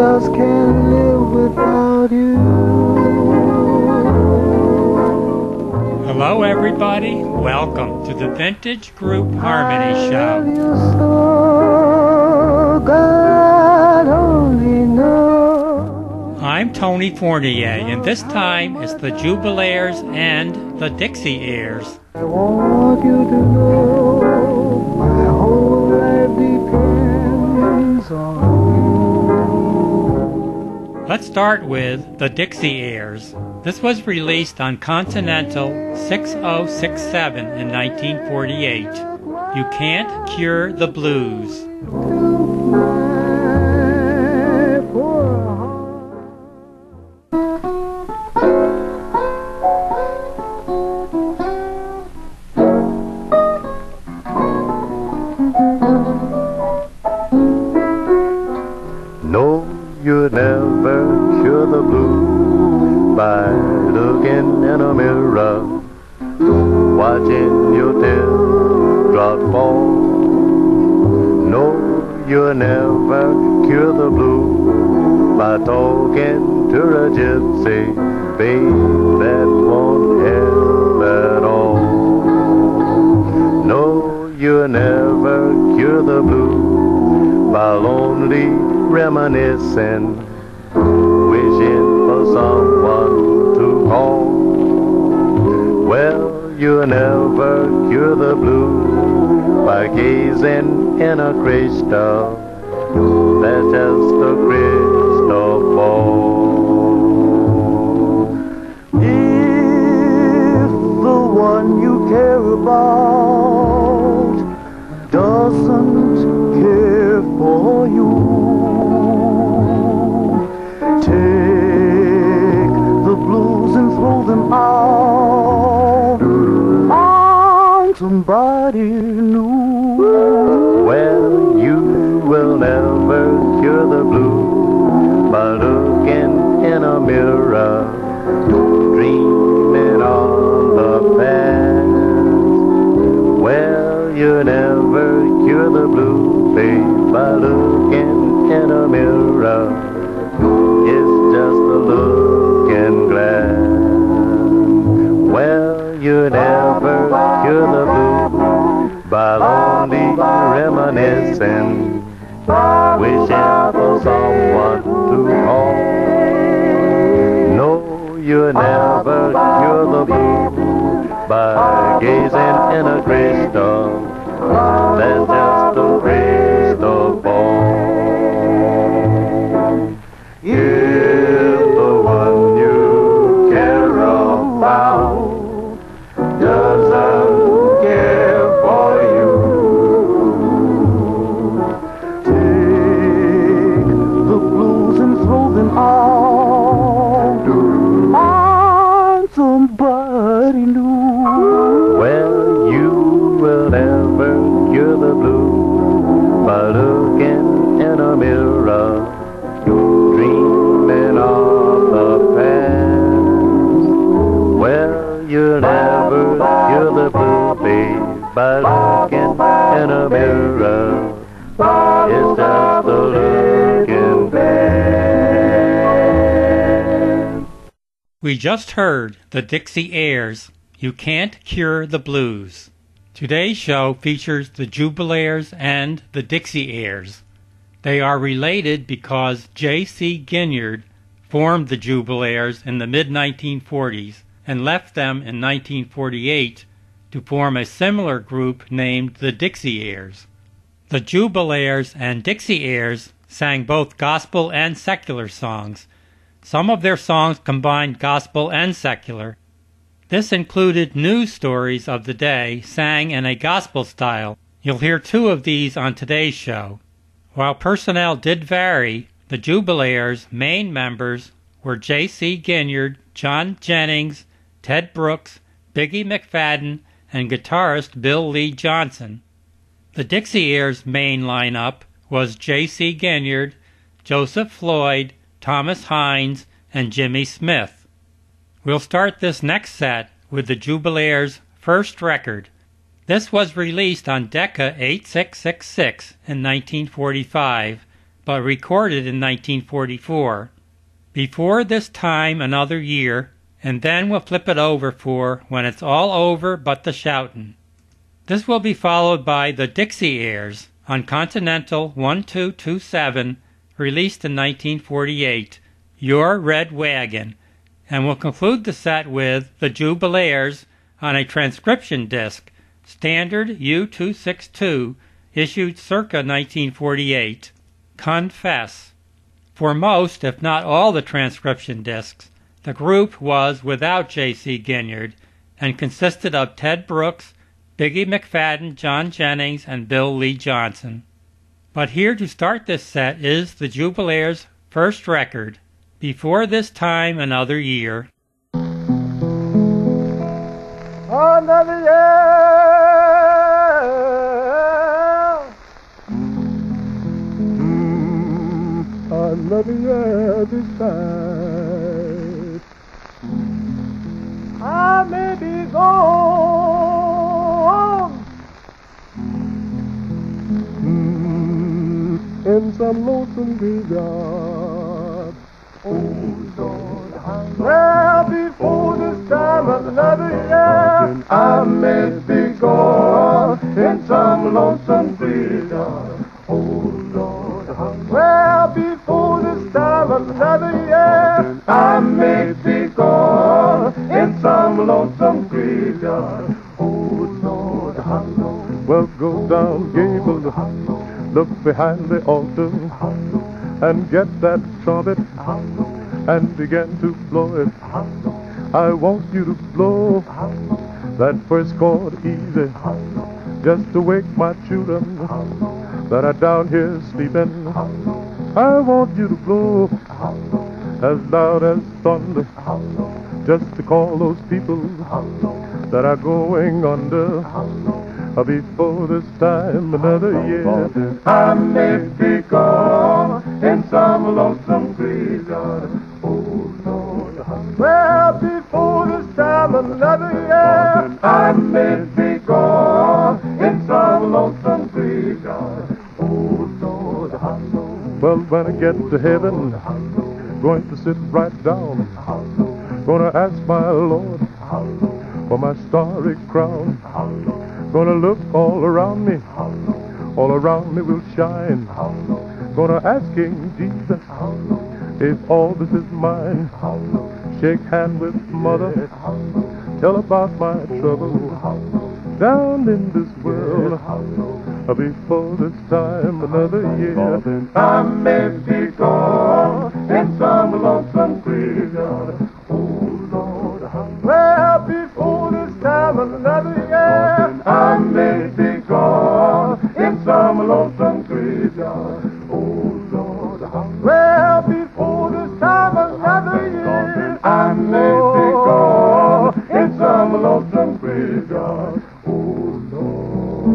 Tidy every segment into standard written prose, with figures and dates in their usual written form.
just can't live without you. Hello everybody, welcome to the Vintage Group Harmony Show. You so God only knows. I'm Tony Fournier, and this time it's the Jubilaires and the Dixie Airs. I want you to know my whole life depends on you. Let's start with the Dixie Airs. This was released on Continental 6067 in 1948. You Can't Cure the Blues. No, you never cure the blues by looking in a mirror, watching your teardrop fall. No, you never cure the blues by talking to a gypsy, babe, that won't help at all. No, you never cure the blues by lonely reminiscing, wishing for someone to call. Well, you never cure the blues by gazing in a crystal, that's just a crystal ball. If the one you care about doesn't care for you, take the blues and throw them out, find somebody new. Well, you will never cure the blues by looking in a mirror, dreaming on the past. Well, you never cure the blues, babe, by looking in a mirror. It's just a looking glass. Well, you never cure the blues by lonely reminiscing, wishing for someone to call. No, you never cure the blues by gazing in a crystal, that's just a crystal ball. If the one you care about doesn't care for you, take the blues and throw them out, find somebody new. Well, you will never cure the blues by looking in a mirror, dreaming of the past. Well, you'll never cure the blues, babe, by looking in a mirror. It's just a looking glass. We just heard the Dixie Airs, You Can't Cure the Blues. Today's show features the Jubilaires and the Dixie Airs. They are related because J.C. Ginyard formed the Jubilaires in the mid-1940s and left them in 1948 to form a similar group named the Dixie Airs. The Jubilaires and Dixie Airs sang both gospel and secular songs. Some of their songs combined gospel and secular. This included news stories of the day sang in a gospel style. You'll hear two of these on today's show. While personnel did vary, the Jubilaires' main members were J.C. Ginyard, John Jennings, Ted Brooks, Biggie McFadden, and guitarist Bill Lee Johnson. The Dixie Airs' main lineup was J.C. Ginyard, Joseph Floyd, Thomas Hines, and Jimmy Smith. We'll start this next set with the Jubilaires' first record. This was released on Decca 8666 in 1945. but recorded in 1944. Before This Time Another Year, and then we'll flip it over for When It's All Over But the Shoutin'. This will be followed by the Dixie Airs on Continental 1227, released in 1948, Your Red Wagon, and we'll conclude the set with the Jubilaires on a transcription disc, Standard U-262, issued circa 1948, Confess. For most, if not all the transcription discs, the group was without J.C. Ginyard and consisted of Ted Brooks, Biggie McFadden, John Jennings, and Bill Lee Johnson. But here to start this set is the Jubilaires' first record, Before This Time Another Year. Another year, another year this side. I may be gone in some lonesome graveyard. Oh Lord, well, before this time another year, I may be gone in some lonesome graveyard. Oh Lord, well, before this time another year, I may be gone in some lonesome graveyard. Oh Lord, well, go down Gable, look behind the altar, and get that trumpet and begin to blow it. I want you to blow that first chord easy, just to wake my children that are down here sleeping. I want you to blow as loud as thunder, just to call those people that are going under. Before this time another year, I may be gone in some lonesome graveyard. Oh Lord, well, before this time another year, I may be gone in some lonesome graveyard. Oh Lord, well, when I get to heaven, going to sit right down, gonna ask my Lord for my starry crown. Gonna look all around me will shine. Gonna ask King Jesus if all this is mine. Shake hand with mother, tell about my trouble down in this world. Before this time another year, I may be gone in some lonesome graveyard. Oh Lord, well, before this time another year, I may be gone in some lonesome graveyard. Oh Lord, well, before this time another year, I may be gone in some lonesome graveyard. Oh Lord.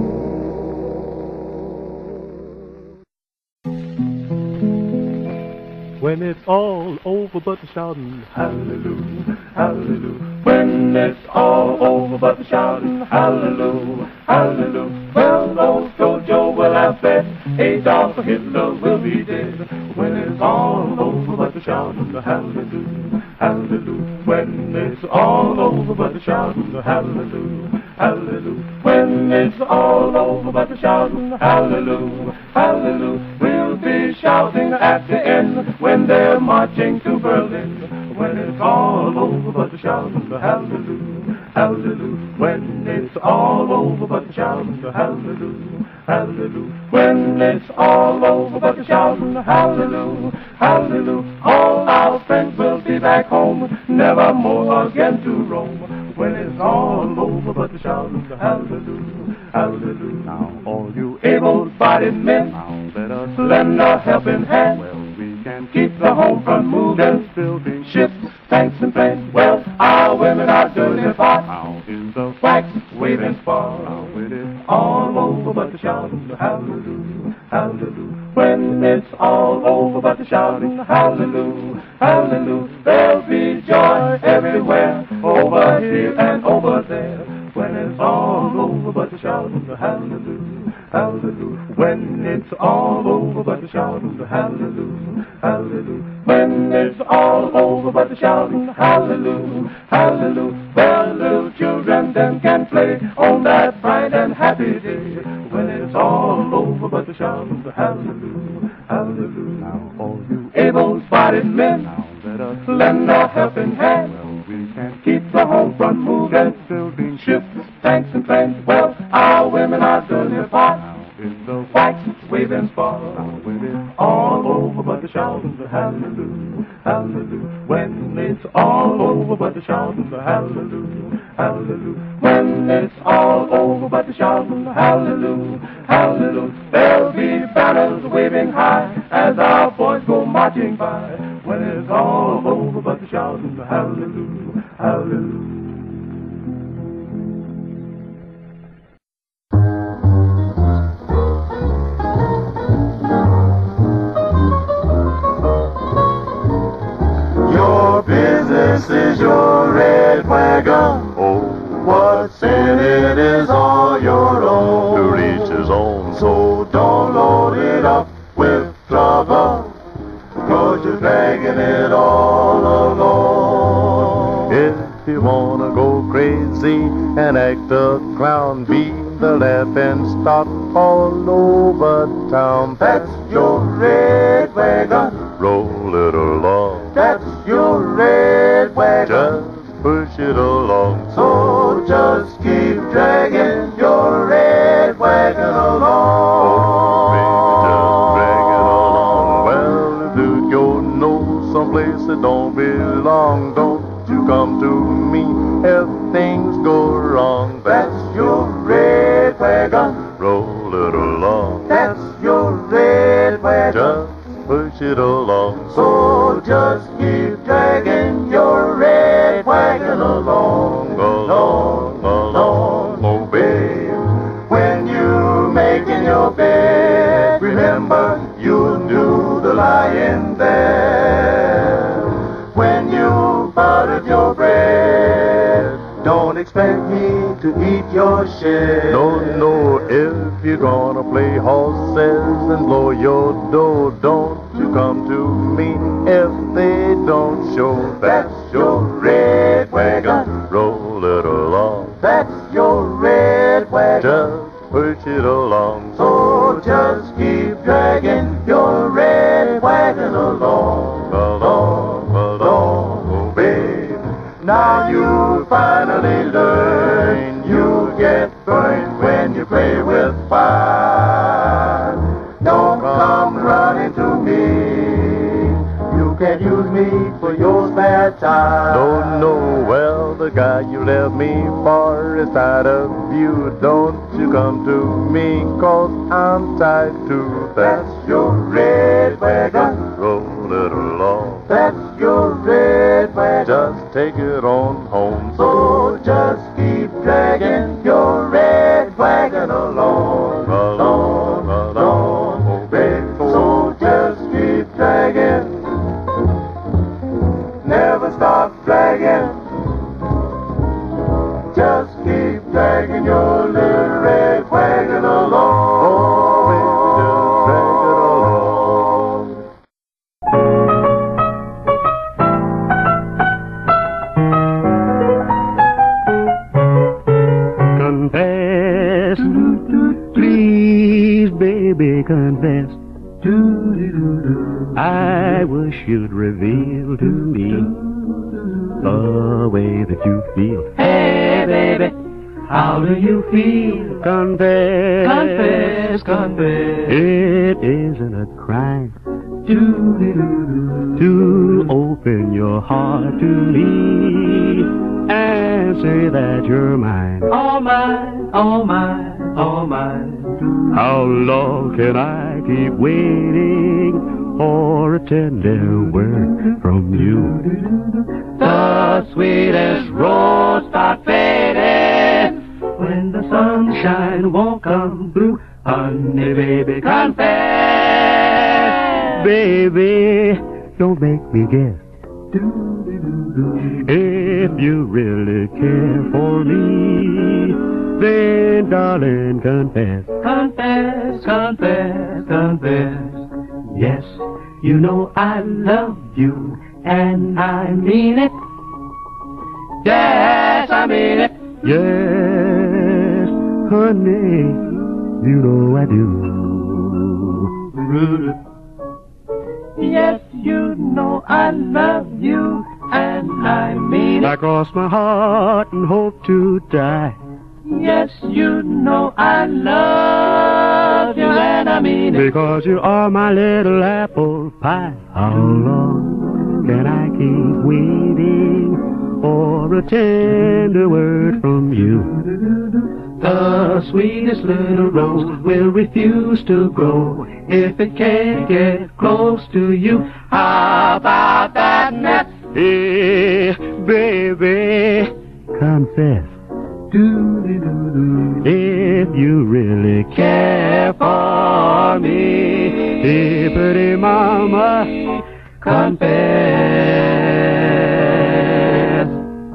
When it's all over but the shouting, hallelujah, hallelujah. When it's all over but the shouting, hallelujah, hallelujah. Well, old Jojo will have bet Adolf Hitler will be dead. When it's all over but the shouting, hallelujah, hallelujah. When it's all over but the shouting, hallelujah, hallelujah. When it's all over but the shouting, hallelujah, hallelujah. We'll be shouting at the end when they're marching to Berlin. When it's all over but the shouting, hallelujah, hallelujah. When it's all over but the shouting, hallelujah, hallelujah. When it's all over but the shouting, hallelujah, hallelujah. All our friends will be back home, never more again to roam. When it's all over but the shouting, hallelujah, hallelujah. Now all you Able-bodied men, now let us lend a helping hand. well we can Keep the home from moving, building ships, tanks, and planes. Well, our women are doing their part. out in the Wax waving spars. now with it. All over but the shouting, hallelujah, hallelujah. When it's all over but the shouting, hallelujah, hallelujah. There'll be joy everywhere, over here and over there. When it's all over but the shouting, hallelujah, hallelujah. When it's all over, but the shouting, hallelujah, hallelujah. When it's all over, but the shouting, hallelujah, hallelujah. Well, little children then can play on that bright and happy day. When it's all over, but the shouting, hallelujah, hallelujah. Now all you able-bodied men, now let us lend a helping hand. well, we can Keep the home front moving, building ships, tanks, and planes. Well, our women are doing their part. now in the Whites waving far. now when it's All over but the shouting, hallelujah, hallelujah. When it's all over but the shouting, hallelujah, hallelujah. When it's all over but the shouting, hallelujah, hallelujah. There'll be banners waving high as our boys go marching by. When it's all over but the shouting, hallelujah, hallelujah. your business is your red wagon. Oh, What's in it is all your own. to reach his own soul. So don't load it up with trouble, 'cause you're dragging it all alone. If you wanna go crazy and act a clown, be the laughing stock all over town. That's your red wagon. Roll it along, That's your red wagon. just push it along. So just keep dragging your red wagon along. Just drag it along. Well, dude, you know someplace that don't belong. Don't you come to me if things go wrong. That's your red wagon. Roll it along, That's your red wagon. just push it along. So just keep dragging your red wagon along, along, along, oh babe. When you're making your bed, remember you'll do the lying there. When you buttered your bread, don't expect me to eat your share. No, if you're gonna play horses and blow your dough, don't you come to me if they don't show. That's your red wagon. Roll it along, That's your red wagon. just push it along. So just keep dragging your red wagon along, along, along, oh babe. Now you finally learn you'll get burned when you play with fire. Don't come running to me. You can't use me for your spare time. No, well, the guy you left me for is tired of you. Don't you come to me, 'cause I'm tied to that. That's your red wagon. Roll it along, That's your red wagon. just take it on home. So just keep dragging your red wagon along, along, along, oh babe. So just keep dragging, never stop dragging. Just keep dragging your little red wagon along. Oh, baby, just drag it along. Confess, please, baby, confess. I wish you'd reveal to me the way that you feel. Hey, baby, how do you feel? Confess, Confess, confess. it isn't a crime Doo-doo-doo-doo. to open your heart to me and say that you're mine. All mine, all mine, all mine. How long can I keep waiting for a tender word from you? The sweetest rose start fading when the sunshine won't come through. Honey, baby, confess. Baby, don't make me guess. If you really care for me, then darling, confess. Confess, confess, confess. Yes, you know I love you, and I mean it. Yes, I mean it. Yes, honey, you know I do. Yes, you know I love you, and I mean I it. cross my heart and hope to die. Yes, you know I love you, and I mean it. Because you are my little apple pie. How long can I keep waiting for a tender word from you? The sweetest little rose will refuse to grow if it can't get close to you. How about that, Nat? Hey, baby, confess. If you really care for me, hey, pretty mama, confess.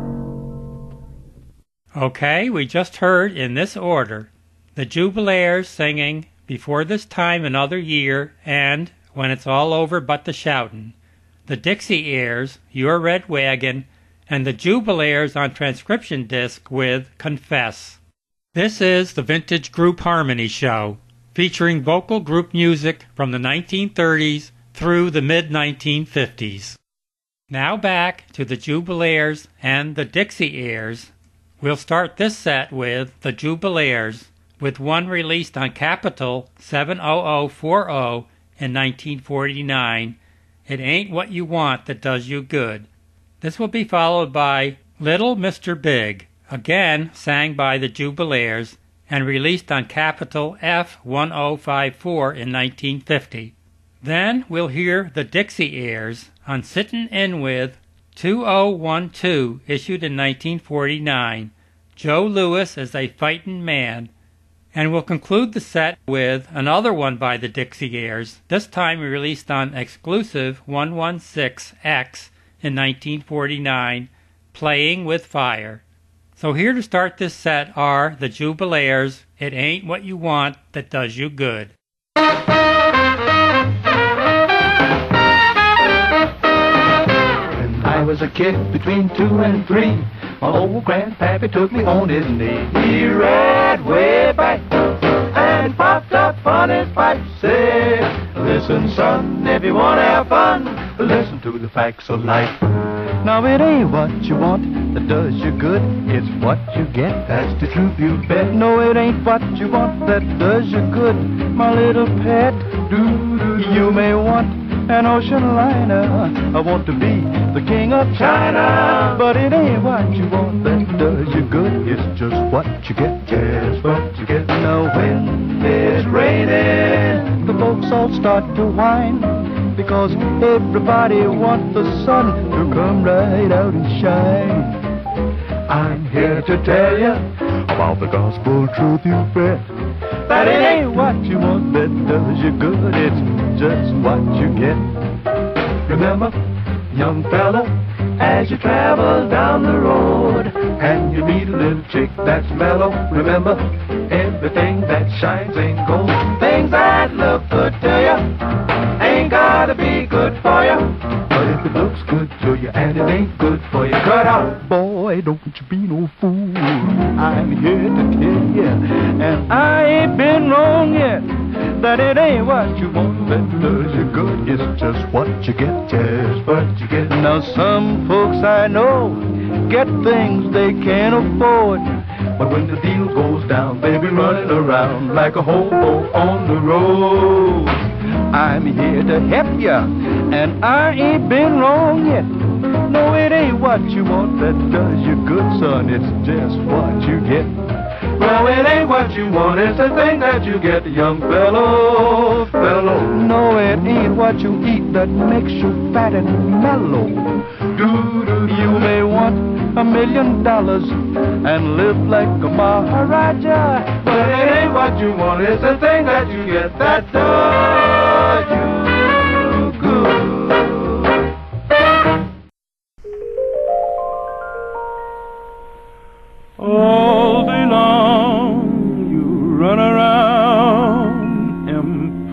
Okay, we just heard in this order the Jubilaires singing Before This Time Another Year and When It's All Over But the Shoutin', the Dixie Airs, Your Red Wagon, and the Jubilaires on transcription disc with Confess. This is the Vintage Group Harmony Show, featuring vocal group music from the 1930s through the mid-1950s. Now back to the Jubilaires and the Dixie Airs. We'll start this set with the Jubilaires, with one released on Capitol 70040 in 1949, It Ain't What You Want That Does You Good. This will be followed by Little Mr. Big, again sang by the Jubilaires and released on Capitol F1054 in 1950. Then we'll hear the Dixie Airs on Sittin' In With 2012, issued in 1949, Joe Louis as a Fightin' Man, and we'll conclude the set with another one by the Dixie Airs, this time released on Exclusive 116X in 1949, Playing with Fire. So here to start this set are the Jubilaires, It Ain't What You Want That Does You Good. I was a kid between 2 and 3. My old grandpappy took me on his knee. He read way back and popped up on his pipe. Said, listen, son, if you want to have fun, listen to the facts of life. Now it ain't what you want that does you good, it's what you get, that's the truth, you bet. No, it ain't what you want that does you good, my little pet. You may want an ocean liner, I want to be the king of China, but it ain't what you want that does you good, it's just what you get, just what you get. Now when it's raining, the folks all start to whine, because everybody wants the sun to come right out and shine. I'm here to tell you about the gospel truth, you bet, that it ain't what you want that does you good, it's just what you get. Remember, young fella, as you travel down the road and you meet a little chick that's mellow, remember, everything that shines ain't gold. Things that look good to you ain't gotta be good for you, but if it looks good to you and it ain't good for you, cut out. Boy, don't you be no fool, I'm here to tell you, and I ain't been wrong yet, that it ain't what you want that does you good, it's just what you get, just what you get. Now some folks I know get things they can't afford, but when the deal goes down, they be running around like a hobo on the road. I'm here to help ya, and I ain't been wrong yet. No, it ain't what you want that does you good, son, it's just what you get. No, it ain't what you want, it's the thing that you get, young fellow. No, it ain't what you eat that makes you fat and mellow. You may want $1 million and live like a Maharaja, but it ain't what you want, it's the thing that you get that does you good. All day long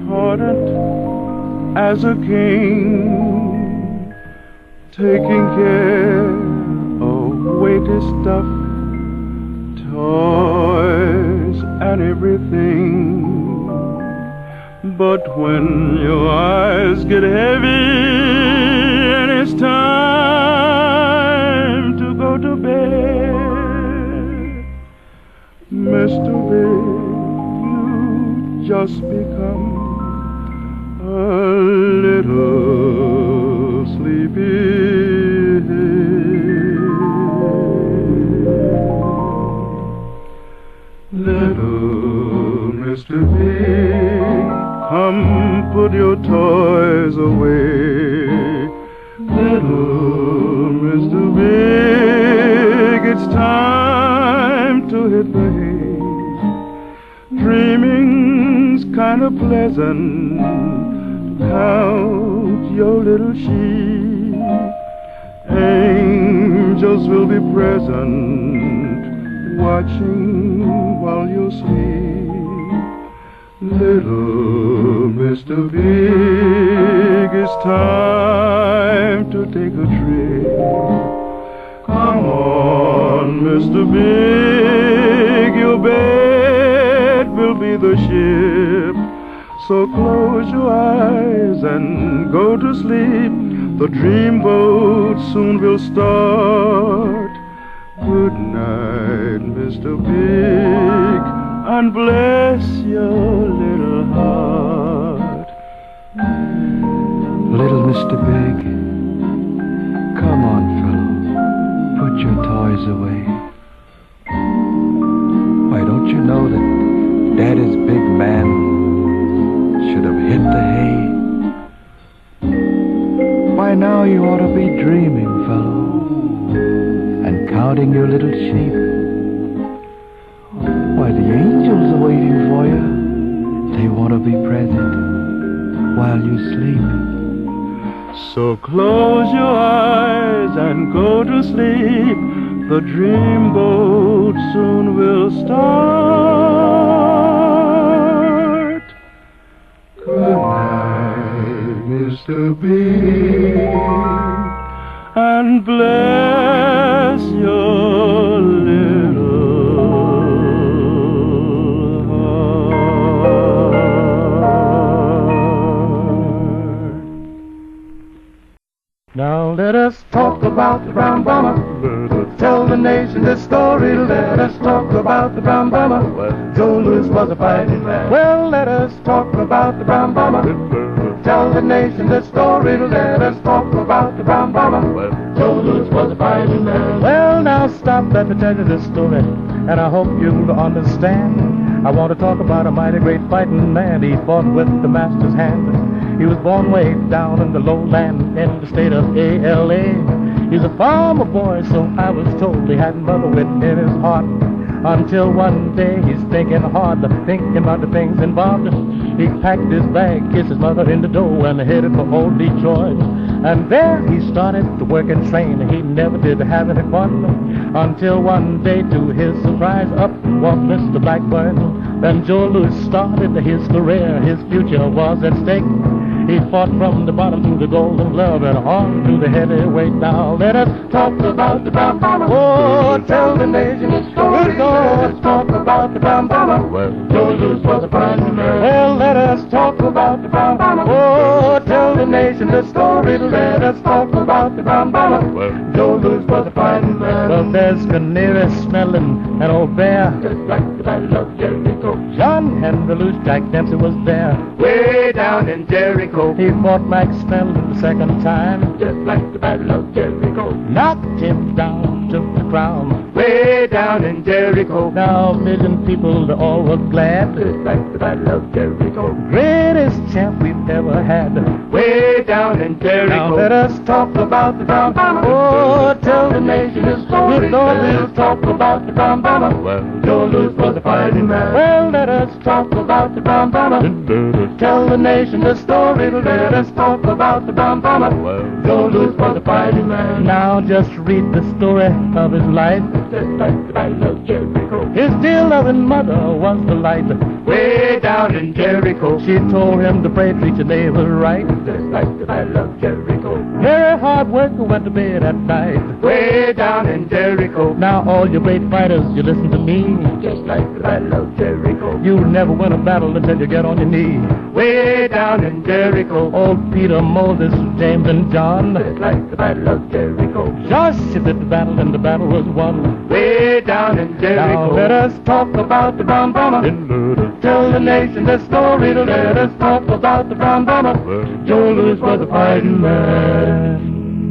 important as a king, taking care of weighty stuff, toys and everything. But when your eyes get heavy and it's time to go to bed, Mr. Big, you just become a little sleepy. Little Mr. Big, come put your toys away. Little Mr. Big, it's time to hit the hay. Dreaming's kind of pleasant. Count your little sheep. Angels will be present, watching while you sleep. Little Mr. Big, it's time to take a trip. Come on, Mr. Big, your bed will be the ship. So close your eyes and go to sleep. The dreamboat soon will start. Good night, Mr. Big, and bless your little heart. Little Mr. Big, come on, fellow, put your toys away. Why, don't you know that Daddy's big man should have hit the hay? By now you ought to be dreaming, fellow, and counting your little sheep. Why, the angels are waiting for you. They want to be present while you sleep. So close your eyes and go to sleep. The dreamboat soon will start. Good night, Mr. Big, and bless your little heart. Now let us talk about the brown bomber. Tell the nation this story. Let us talk about the brown bomber. Joe Louis was a fighting man. Well, let us talk about the brown bomber. Tell the nation this story. Let us talk about the brown bomber. Joe Louis was a fighting man. Well, now stop, let me tell you this story, and I hope you'll understand. I want to talk about a mighty great fighting man. He fought with the master's hand. He was born way down in the lowland in the state of ALA. He's a farmer boy, so I was told he had mother written in his heart. Until one day he's thinking hard, thinking about the things involved. He packed his bag, kissed his mother in the door, and headed for old Detroit. And there he started to work and train. He never did have any fun, until one day, to his surprise, up walked Mr. Blackburn. Then Joe Louis started his career. His future was at stake. He fought from the bottom to the Golden Glove and on to the heavyweight. Now let us talk about the brown bomber. Oh, tell the nation the story. Let us talk about the brown bomber. Joe Louis was a fighting man. Well, let us talk about the brown bomber. Oh, tell the nation the story. Let us talk about the brown bomber. Joe Louis was a fighting man. Well, there's Canary smelling an old bear, just like the battle of Jericho. John Henry Luce, Jack Dempsey was there, way down in Jericho. He fought Max Snellen the second time, just like the battle of Jericho. Knocked him down to the ground, way down in Jericho. Now a million people, they all were glad, just like the battle of Jericho. Greatest champ we've ever had, way down in Jericho. Now let us talk about the brown bomber. Oh, tell the nation his story. We'll talk about the brown bomber. Joe Louis was a fighting man. Well, let us talk about the brown bomber. Tell the nation the story. Let us talk about the brown bomber. Joe Louis was a fighting man. Now just read the story of his life. just like the Battle of Jericho. His dear loving mother was the light Way down in Jericho. She told him to pray, treat your neighbor right. Just like the Battle of Jericho. Very hard worker went to bed at night. Way down in Jericho. Now all you great fighters, you listen to me. Just like the Battle of Jericho. You never win a battle until you get on your knee. Way down in Jericho. Old Peter, Moses, James, and John. Just like the Battle of Jericho. Joshua did the battle and the battle was won. Way down in Jericho. Now let us talk about the brown bomber. Tell the nation the story to let us talk about the brown bomber. Joe Louis was a fighting man.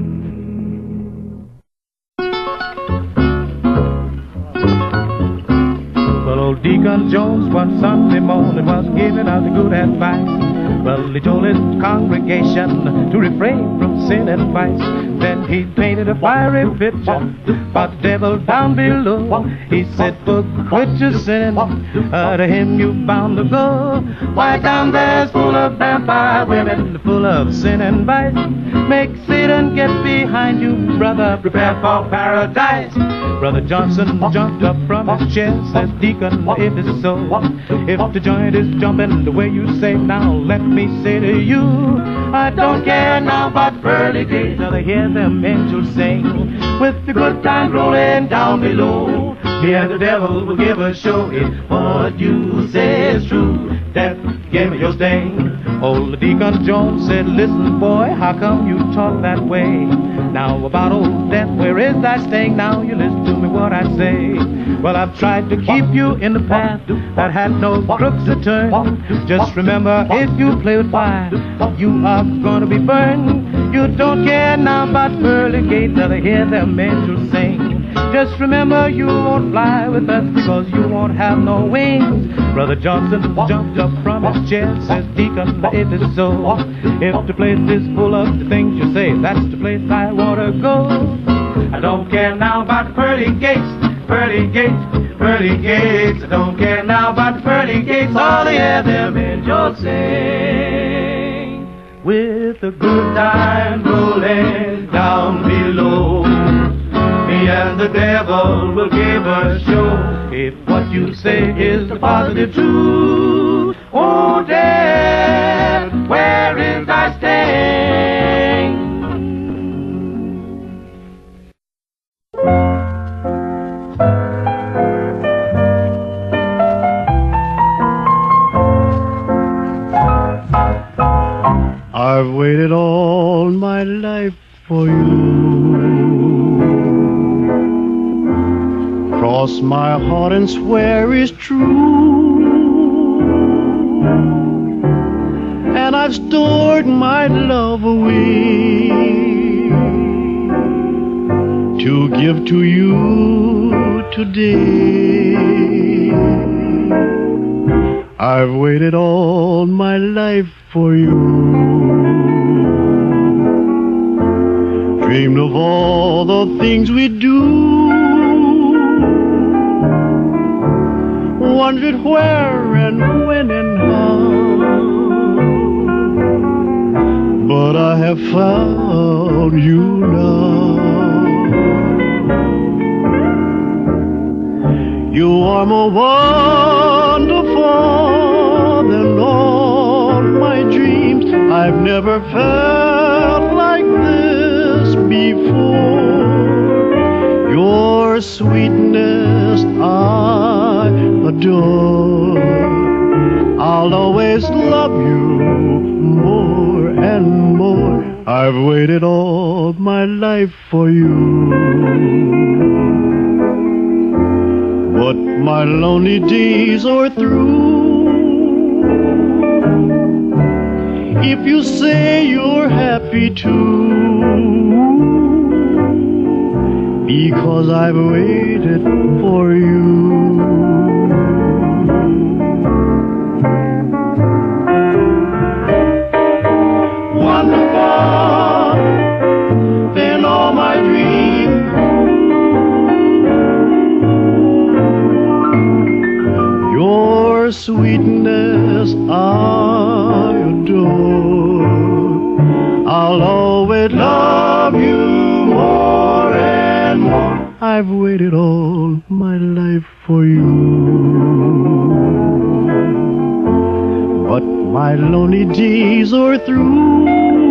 Well, old Deacon Jones one Sunday morning was giving out the good advice. Well, he told his congregation to refrain from sin and vice. Then he painted a fiery picture about the devil down below. He said, "Book, quit your sinning, to him you bound to go. Why, down there's full of vampire women, full of sin and vice. Make Satan get behind you, brother, prepare for paradise." Brother Johnson jumped up from his chair, says, "Deacon, if it's so, if the joint is jumping the way you say, now let me say to you, I don't care now about pearly gates, till I hear them angels sing, with the good times rolling down below. Me and the devil will give a show if what you say is true. Death, give me your sting." Old Deacon Jones said, "Listen, boy, how come you talk that way? Now about old death, where is thy sting? Now you listen to me what I say. Well, I've tried to keep you in the path that had no crooks to turn. Just remember, if you play with fire, you are gonna be burned. You don't care now about pearly gates, till I hear them angels sing. Just remember, you won't fly with us because you won't have no wings." Brother Johnson jumped up from his chair, says, "Deacon, if it's so, if the place is full of the things you say, that's the place I want to go. I don't care now about pearly gates, pearly gates, pearly gates. I don't care now about pearly gates, all I hear them angels sing, with the good time rolling down below. Me and the devil will give a show if what you say is the positive truth. Oh, death, where is thy sting?" I've waited all my life for you. Cross my heart and swear is true. And I've stored my love away to give to you today. I've waited all my life for you. Dreamed of all the things we do. Wondered where and when and how. But I have found you now. You are more wonderful than all my dreams. I've never felt like this before. Your sweetness I adore. I'll always love you more and more. I've waited all my life for you. But my lonely days are through. If you say you're happy too, because I've waited for you. Wonderful than all my dreams. Your sweetness I adore. I'll always love you more and more. I I've waited all my life for you. But my lonely days are through.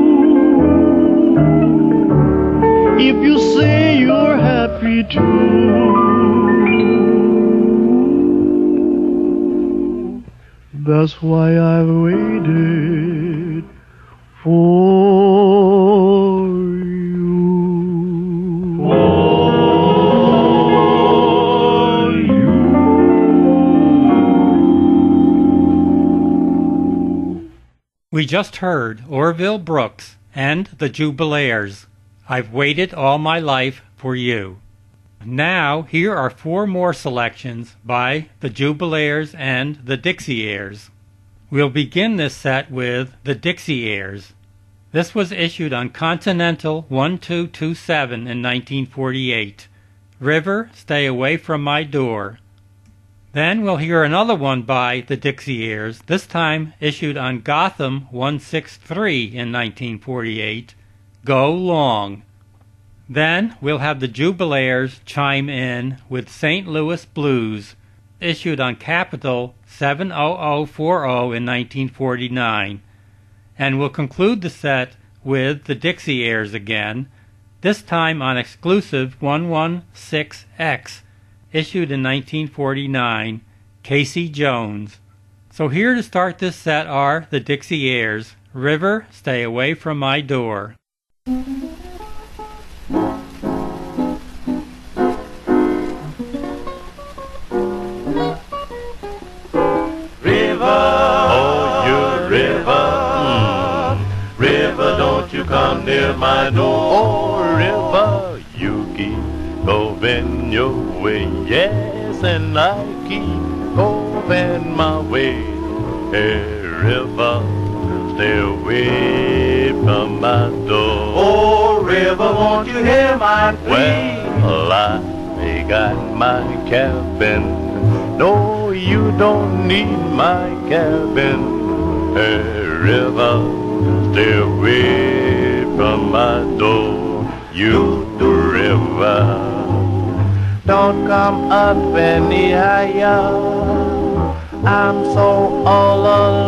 If you say you're happy too, that's why I've waited for you. We just heard Orville Brooks and the Jubilaires. I've waited all my life for you. Now, here are 4 more selections by the Jubilaires and the Dixie Airs. We'll begin this set with the Dixie Airs. This was issued on Continental 1227 in 1948. River, Stay Away From My Door. Then we'll hear another one by the Dixie Airs, this time issued on Gotham 163 in 1948, Go Long. Then we'll have the Jubilaires chime in with St. Louis Blues, issued on Capitol 70040 in 1949. And we'll conclude the set with the Dixie Airs again, this time on exclusive 116X, issued in 1949, Casey Jones. So here to start this set are the Dixie Airs, River, Stay Away From My Door. Come near my door, oh, river, you keep going your way, yes, and I keep going my way. Hey, river, stay away from my door. Oh, river, won't you hear my plea? Well, I got my cabin. No, you don't need my cabin. Hey, river, stay away from my door, you river. Don't come up any higher, I'm so all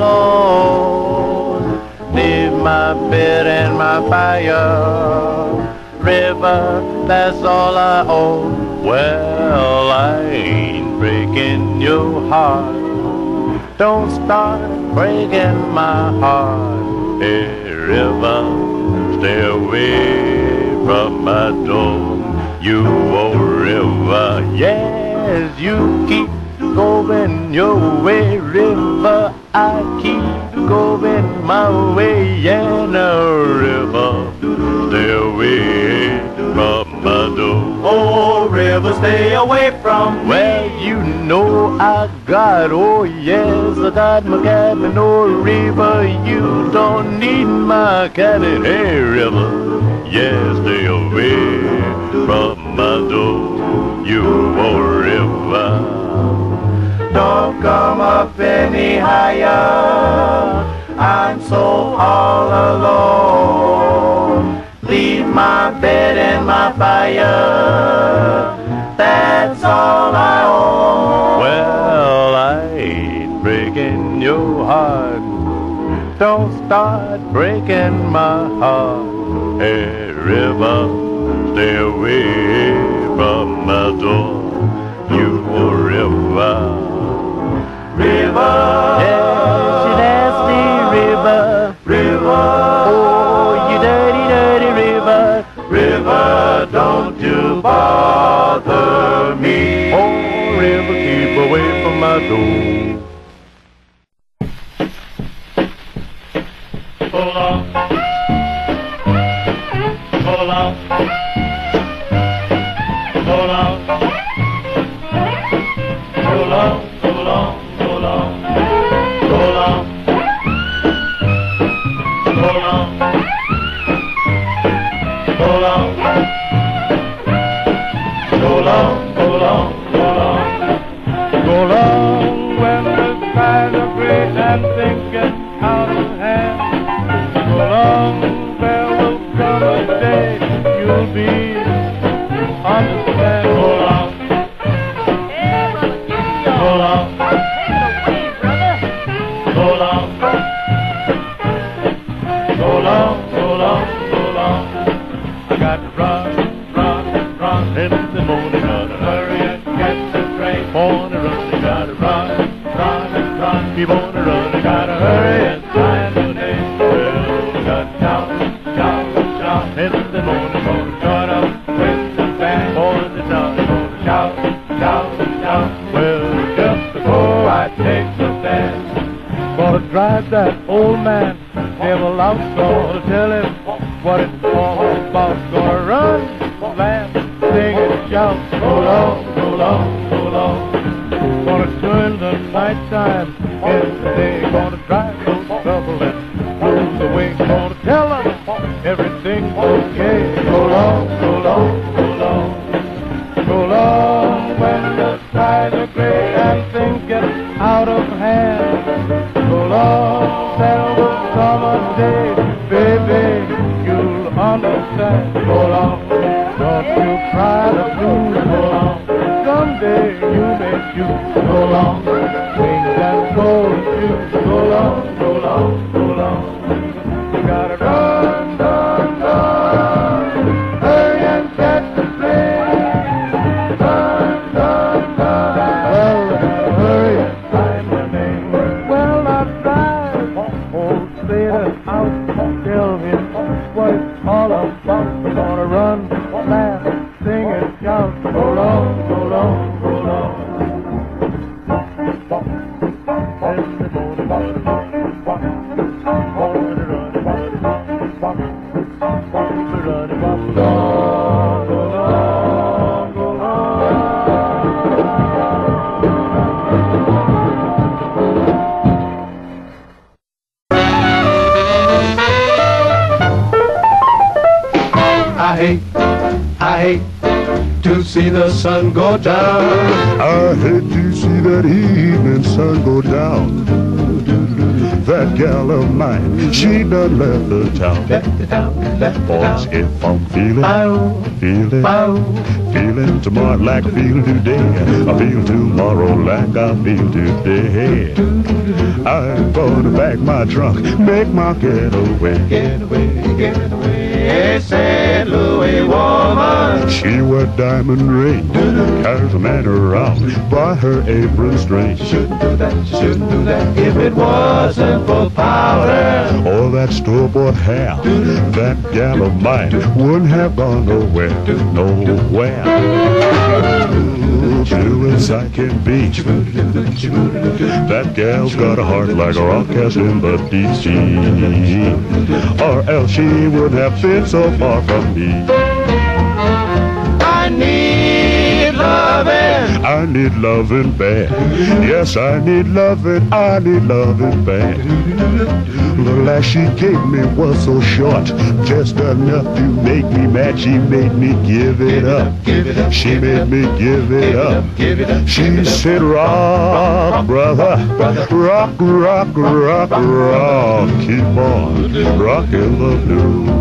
alone. Leave my bed and my fire, river, that's all I own. Well, I ain't breaking your heart, don't start breaking my heart. Hey, river, stay away from my door, you old river. Yes, you keep going your way, river. I keep going my way, yeah, no, river, stay away from my door. Oh, river, stay away from me. Well, you know I got, oh yes, I got my cabin. Oh, river, you don't need my cabin. Hey, river, yes, stay away from my door, you old river. Don't come up any higher, I'm so all alone. Leave my bed and my fire, that's all I own. Well, I ain't breaking your heart, don't start breaking my heart. Hey, river, stay away from my door, you river. River, yes, you nasty river, river, oh, you dirty, dirty river. river, don't you bother me. Oh, river, keep away from my door. Pull on, pull on, pull on, pull on, pull on, pull on, pull on, pull on, pull on, pull on, pull on, pull on. Go long when the skies are gray and things get out of hand. So long, there will come a day you'll be about, gonna tell him what it's all about. Gonna run, laugh, sing and shout, go long, go long, go long. Gonna turn the nighttime into the day. Gonna drive those trouble and blues away. Gonna tell them everything's okay. Go long, go long, go long. Go long when the skies are gray and things get out of hand. Go long, there will come a day, baby, you'll understand. Go long, don't you cry the blues. Go long, someday you may choose. Go long, wings and golden shoes. Go long, go long, go long. You gotta run, run, run, hurry and catch the train. Run, run, run, well, hurry and sign your name. Well, I've tried, old sailor out, tell him what it's all about. We're gonna run, laugh, sing and shout. Go long, go long, go long. I hate to see the sun go down. I hate to see that evening sun go down. That gal of mine, she done left the town. Boys, if I'm feeling tomorrow like I feel today, I feel tomorrow like I feel today. I'm gonna pack my trunk, make my getaway. Get away, hey, St. Louis woman. She wear diamond ring, carries a man around by her apron string. Shouldn't do that, shouldn't do that if it wasn't for powder. All that store-bought hair, that gal of mine wouldn't have gone nowhere, nowhere. True as I can be, that gal's got a heart like a rock cast in the deep sea, or else she would have been so far from me. I need loving. I need loving bad. Yes, I need loving bad. The last she gave me was so short, just enough to make me mad. She made me give it up. She made me give it up. She said, rock, brother, rock, rock, rock, rock. Keep on rocking the blues.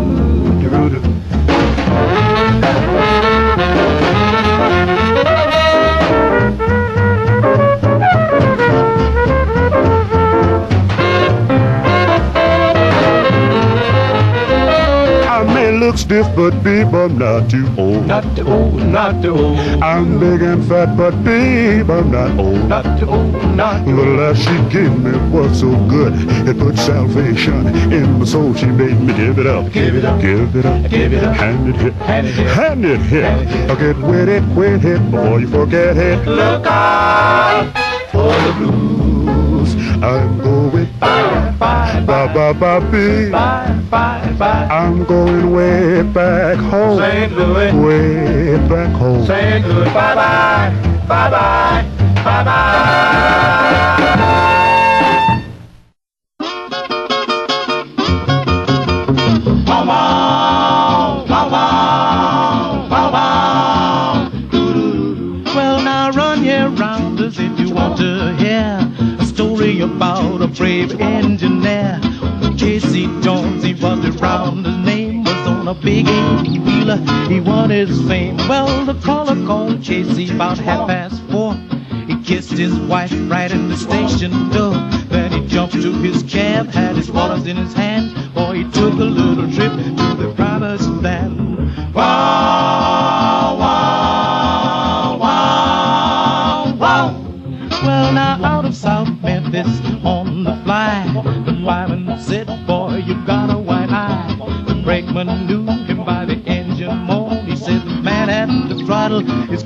Look stiff, but babe, I'm not too old. Not too old, not too old. I'm big and fat, but babe, I'm not old. Not too old, not too The old. last she gave me was so good, it put salvation in my soul. She made me give it up, Give it up, give it up, give it up. hand it hit, Hand it hit. hand it hit. Get with it, quit it before you forget it. Look out for the blues. I'm going Bye, bye, ba ba ba bee. bye, bye, bye. I'm going way back home, St. Louis, way back home. St. Louis, bye, bye, bye, bye, bye, bye. Well, now run your rounders if you want to hear a story about a brave engineer. J.C. Jones, he was around, his name was on a big 8-wheeler. He won his fame. Well, the caller called J.C. about 4:30. He kissed his wife right in the station door. Then he jumped to his cab, had his waters in his hand. Boy, he took a little trip to the driver's stand. Wow, wow, wow, wow. Well, now out of South Memphis on the fly, the fireman said, boy, you got a white eye. The brakeman knew him by the engine moan. He said, the man at the throttle is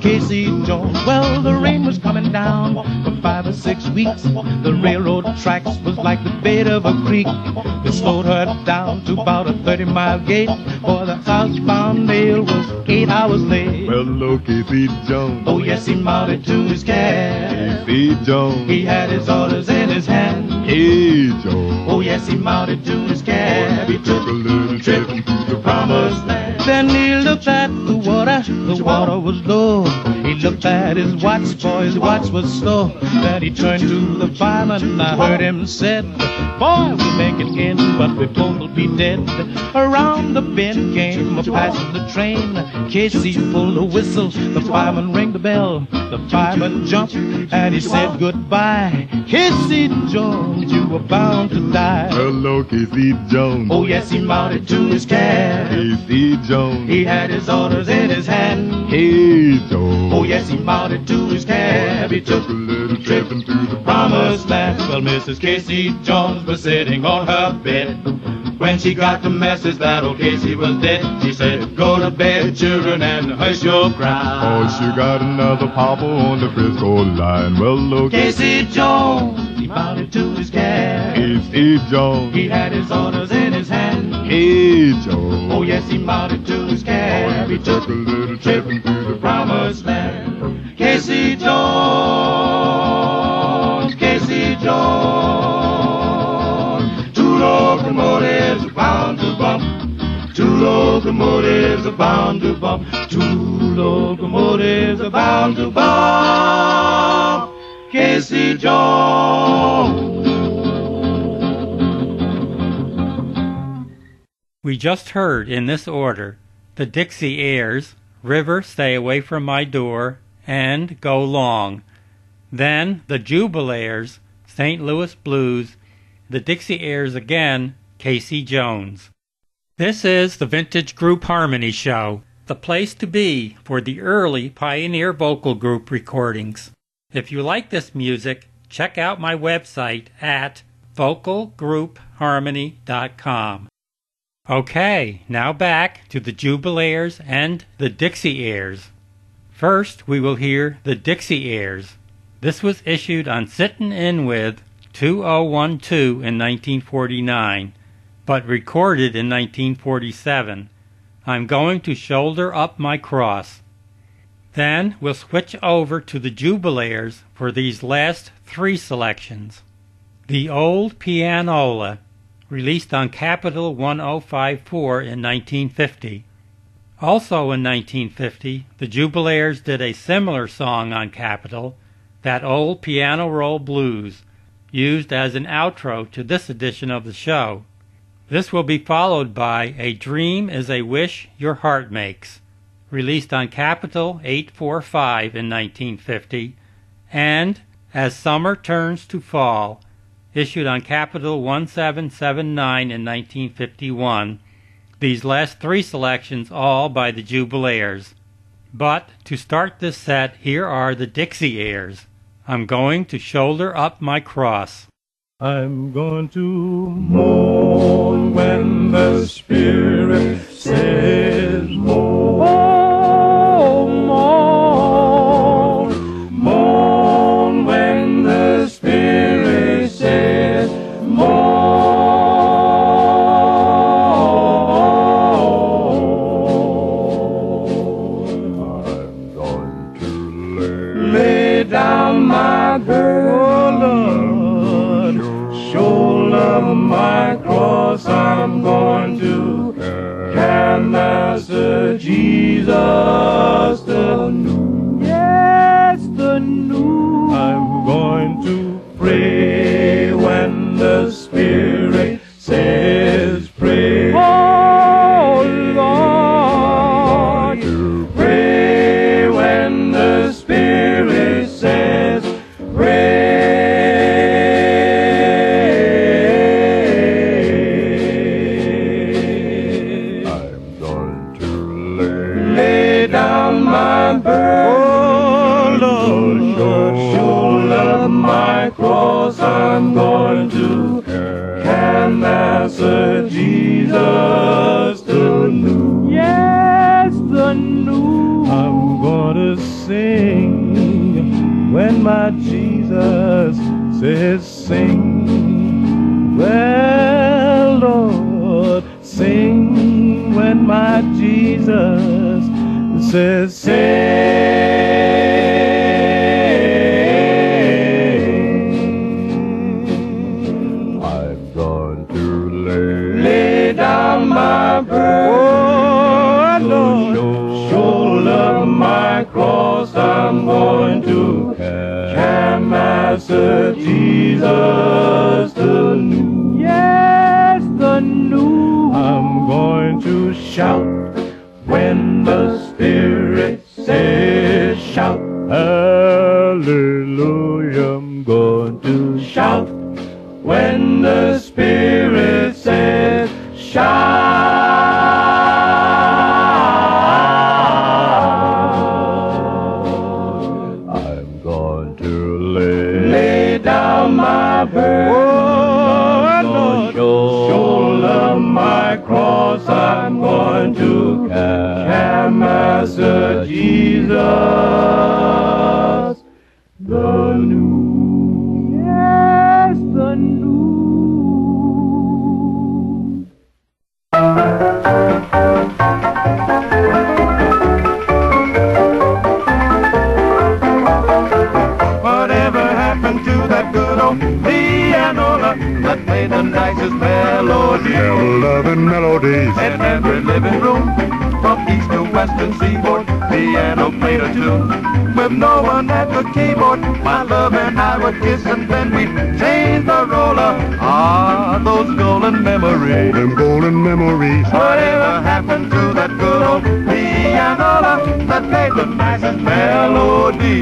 Casey Jones. Well, the rain was coming down for 5 or 6 weeks. The railroad tracks was like the bed of a creek. It slowed her down to about a 30-mile gait, for the southbound mail was 8 hours late. Well, hello, Casey Jones. Oh, yes, he mounted to his cab. Casey Jones. He had his orders in his hand. Hey, Jones. Oh, yes, he mounted to his cab. He took a little trip into the promised land. Then he looked at the water was low. He looked at his watch, boy, his watch was slow. Then he turned to the fireman, I heard him said, boy, we'll make it in, but we both will be dead. Around the bend came a passenger train. Casey pulled a whistle, the fireman rang the bell. The fireman jumped and he said goodbye. Casey Jones, you were bound to die. Hello, Casey Jones. Oh, yes, he mounted to his cab. Casey Jones. He had his orders in his hand. Hey, Jones. Oh, yes, he mounted to his cab. He took a little trip into the promised land. Well, Mrs. Casey Jones was sitting on her bed when she got the message that old Casey was dead. She said, go to bed, children, and hush your cry. Oh, she got another papa on the Frisco line. Well, look, Casey Jones, he mounted to his cab. Casey Jones. He had his orders in his hand. Hey, Jones. Oh, yes, he mounted to his cab. He took a little trip into the promised land. Casey Jones, Casey Jones. 2 locomotives are bound to bump. 2 locomotives are bound to bump. 2 locomotives are bound to bump. Casey Jones. We just heard in this order the Dixie Airs, River, Stay Away From My Door, and Go Long. Then the Jubilaires, St. Louis Blues, the Dixie Airs again, Casey Jones. This is the Vintage Group Harmony Show, the place to be for the early Pioneer Vocal Group recordings. If you like this music, check out my website at vocalgroupharmony.com. Okay, now back to the Jubilaires and the Dixie Airs. First, we will hear the Dixie Airs. This was issued on Sittin' In With 2012 in 1949, but recorded in 1947. I'm Going to Shoulder Up My Cross. Then we'll switch over to the Jubilaires for these last 3 selections. The Old Pianola, released on Capitol 1054 in 1950. Also in 1950, the Jubilaires did a similar song on Capitol, That Old Piano Roll Blues, used as an outro to this edition of the show. This will be followed by A Dream is a Wish Your Heart Makes, released on Capitol 845 in 1950, and As Summer Turns to Fall, issued on Capitol 1779 in 1951. These last 3 selections all by the Jubilaires. But to start this set, here are the Dixie Airs. I'm Going to Shoulder Up My Cross. I'm going to mourn when the Spirit says mourn. Oh, mourn. Mourn when the Spirit says mourn. I'm going to lay down my burden, shoulder my cross. I'm going to can Master Jesus the new. Yes, the new. I'm going to pray when the Spirit says pray. Oh Lord, to pray when the Spirit says pray. my Jesus says sing. Well, Lord, sing when my Jesus says sing. I'm going to Lay down my burden, oh Lord, shoulder my cross. I'm going to carry Master Jesus the new. Yes, the new. I'm going to shout when the Spirit says shout. Hallelujah. I'm going to shout when the Spirit says shout. I'm going to lay down my burden, oh Lord, shoulder my cross. I'm going to carry Master Jesus the new. Yes, the new. Whatever happened to that good old pianola that played the nicest melody? loving melodies. In every living room, from east to western seaboard, piano played a tune. With no one at the keyboard, my love and I would kiss and then we'd change the roller. Ah, those golden memories. Them golden memories. Whatever happened to that good old pianola that played the nicest melody?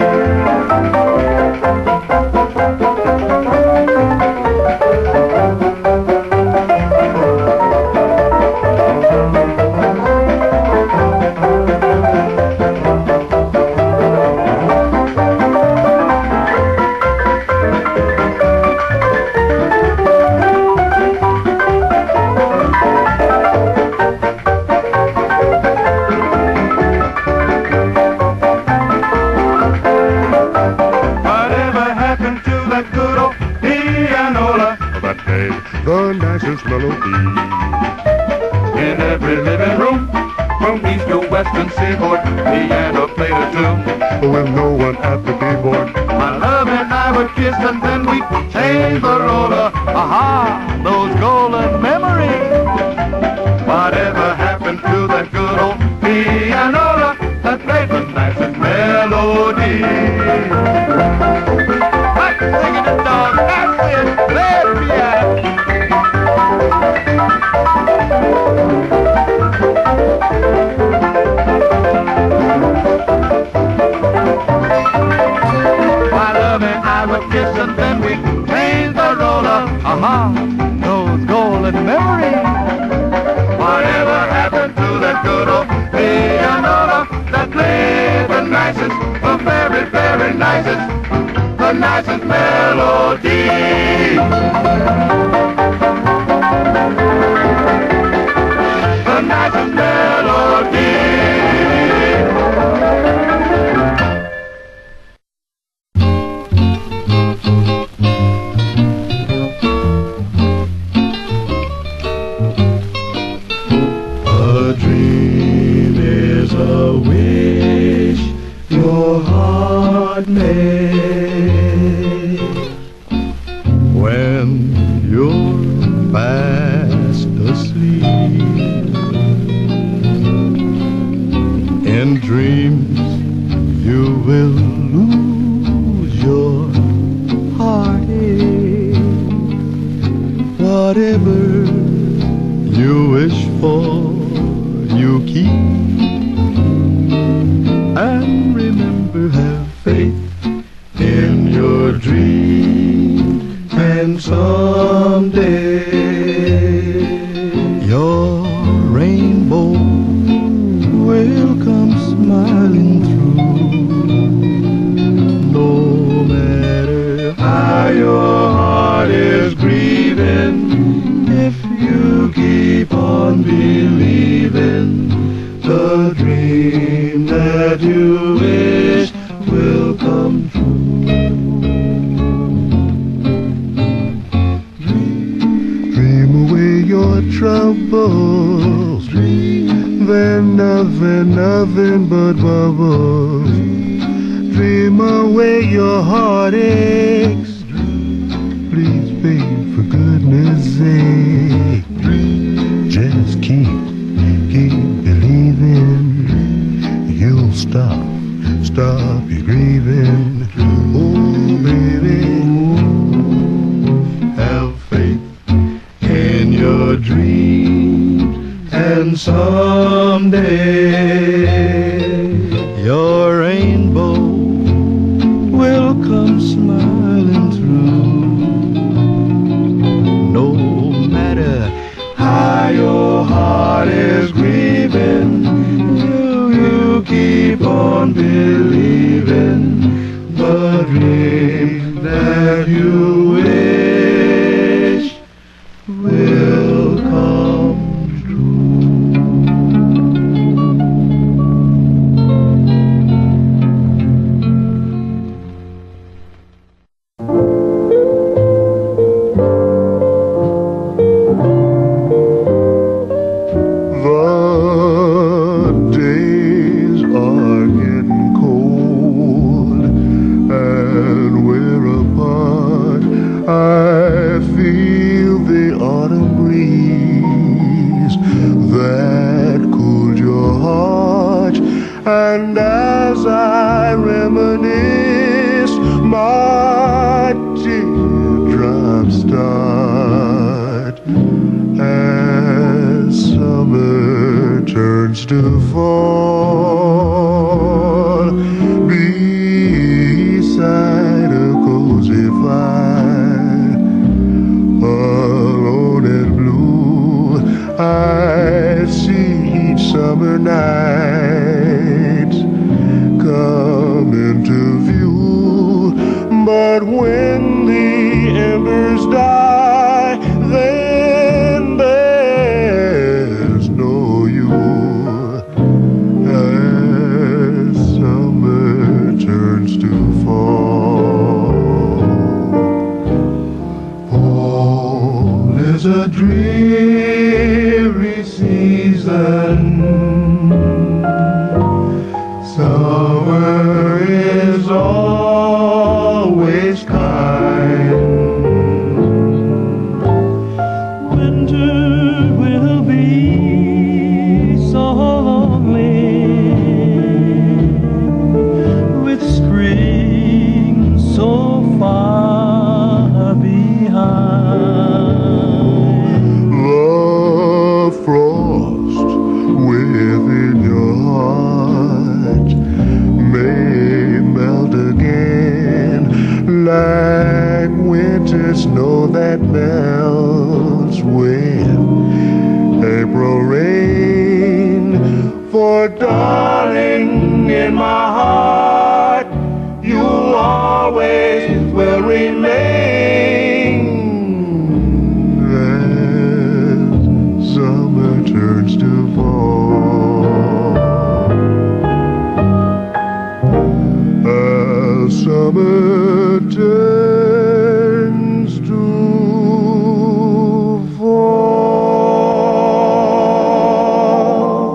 The nicest melody. In every living room, from east to western seaboard, piano played a tune. With no one at the keyboard, My love and I would kiss and then we'd change the roller. Aha, those golden memories. Whatever happened to that good old pianola that played the nicest melody? Right, singing it, dog, that's it, play the piano. My love and I would kiss and then we'd change the roller. Aha, those golden memories. Whatever happened to that good old pianola that played the nicest, the very, very nicest, the nicest melody? The nicest melody. A dream is a wish your heart makes when you're fast asleep. In dreams you will lose your heartache. Whatever you wish for, you keep. And remember, have faith in your dream, and someday your rainbow will come smiling through. No matter how your heart is grieving, if you keep on believing, the dream that you wish will come true. bubbles. They're nothing but bubbles. Dream away your heartaches. Please, babe, for goodness sake. Just keep believing. You'll stop your grieving. Oh, baby, have faith in your dreams, and someday your rainbow will come smiling through. No matter how your heart is grieving, you keep on believing the dream that you wish will come true. The days are getting cold and we're apart. I feel the autumn breeze that cooled your heart, and as I reminisce, my teardrops start as summer turns to fall beside a cozy fire, alone and blue. I see each summer night come into view, but when the embers die, then there's no you. As summer turns to fall, fall is a dreary season. Summer is always kind. Winter will be so lonely, with spring so far behind. The frost within your heart may melt again, like winter snow that melts with April rain. For darling, in my heart, you always will remain. As summer turns to fall, as summer turns to fall.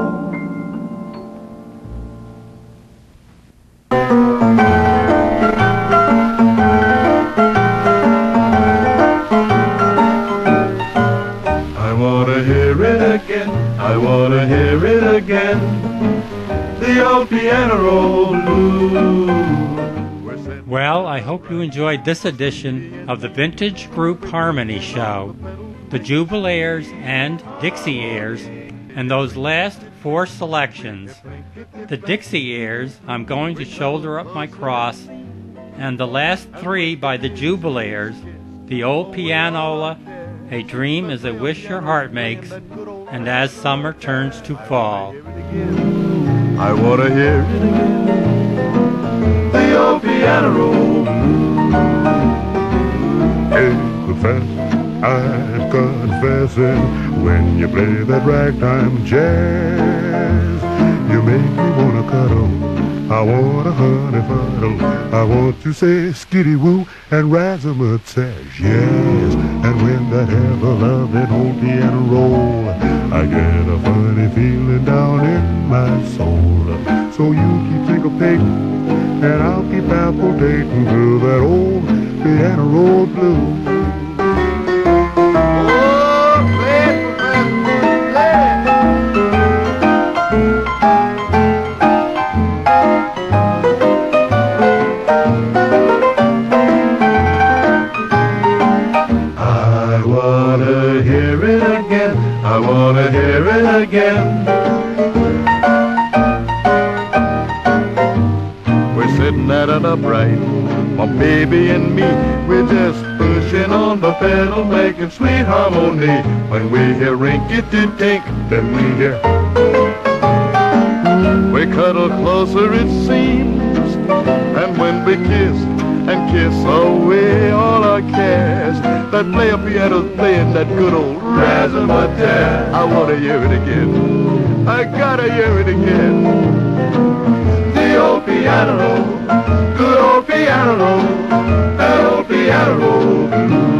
I wanna hear it again, I wanna hear it again, the old piano roll blues. Well, I hope you enjoyed this edition of the Vintage Group Harmony Show, the Jubilaires and Dixie Airs, and those last four selections. The Dixie Airs, I'm Going to Shoulder Up My Cross, and the last three by the Jubilaires, The Old Pianola, A Dream is a Wish Your Heart Makes, and As Summer Turns to Fall. I wanna hear it again, the old piano roll. Hey, confess, I'm confessing, when you play that ragtime jazz, you make me wanna cuddle, I wanna honey fuddle, I want to say skitty woo and razzmatazz, yes. And when that ever loving old piano roll I get a funny feeling down in my soul. So you keep syncopating, and I'll keep palpitating to that old piano roll blues. I wanna hear it again. We're sitting at an upright, my baby and me. We're just pushing on the pedal, making sweet harmony. When we hear rinky-tink, then we hear. We cuddle closer, it seems, and when we kiss and kiss away all our cares, that player piano's playing that good old razzmatazz. I wanna hear it again. I gotta hear it again. The old piano roll, good old piano roll, that old piano roll blues.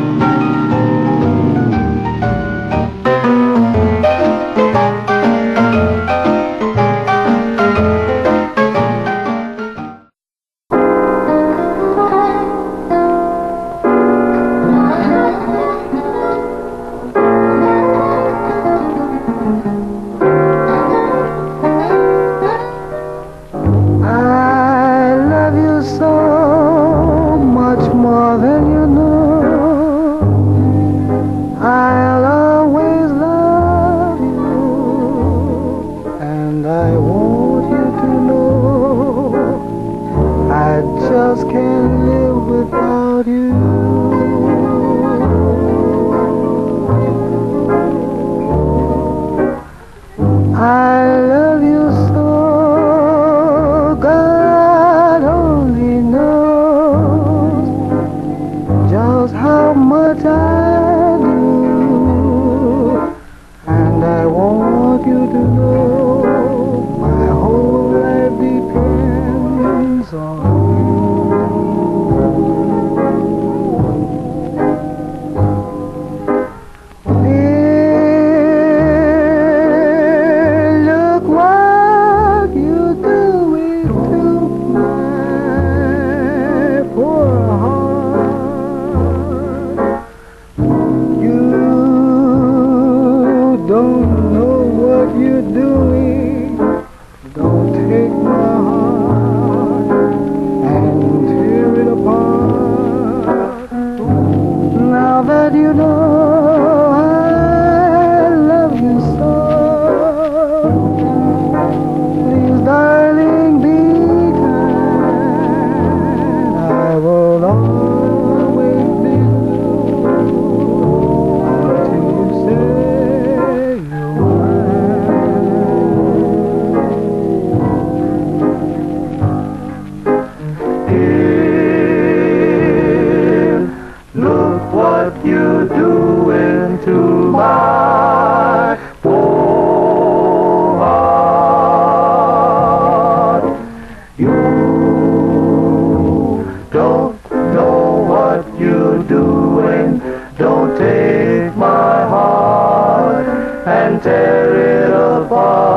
Don't take my heart and tear it apart.